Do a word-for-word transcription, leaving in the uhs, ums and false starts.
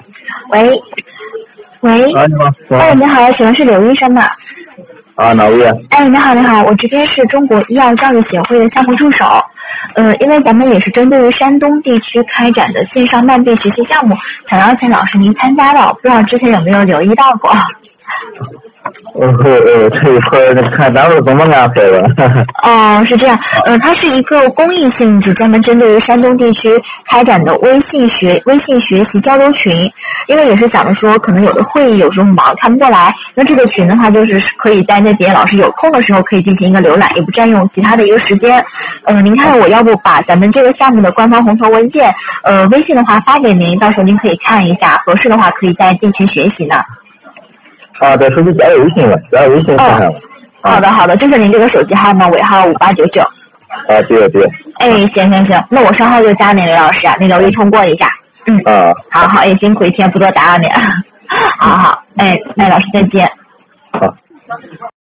喂，喂， 啊，你好， 哎，你好，请问是刘医生吗？ 啊，哪位啊？ 哎，你好，你好，我这边是中国医药教育协会的项目助手，呃，因为咱们也是针对于山东地区开展的线上慢病学习项目，想邀请老师您参加的，不知道之前有没有留意到过？ 呃呃，这一块看咱们怎么安排的。 哦，是这样，呃，它是一个公益性质，专门针对于山东地区开展的微信学微信学习交流群。因为也是想着说，可能有的会议有时候忙看不过来，那这个群的话，就是可以在那边老师有空的时候可以进行一个浏览，也不占用其他的一个时间。呃，您看我要不把咱们这个项目的官方红头文件，呃，微信的话发给您，到时候您可以看一下，合适的话可以在进群学习呢。 啊，对，手机加个微信吧，加个微信看看吧。 哦，好的好的，这是您这个手机号吗？尾号五八九九。 啊，对对。 哎，行行行，那我稍后就加您刘老师啊，您留意通过一下。嗯。 啊。 好好，也辛苦一天，不多打扰您。好好，哎哎，老师再见。 好。